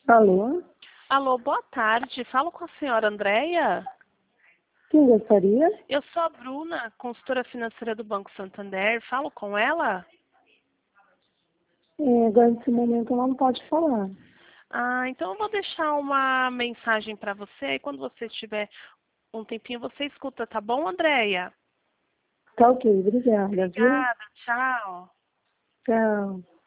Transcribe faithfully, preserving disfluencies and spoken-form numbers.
Alô? Alô, boa tarde. Falo com a senhora Andréia. Quem gostaria? Eu sou a Bruna, consultora financeira do Banco Santander. Falo com ela? É, agora, nesse momento, ela não pode falar. Ah, então eu vou deixar uma mensagem para você e quando você tiver um tempinho você escuta, tá bom, Andréia? Tá ok, obrigada, viu? Obrigada, tchau. Tchau.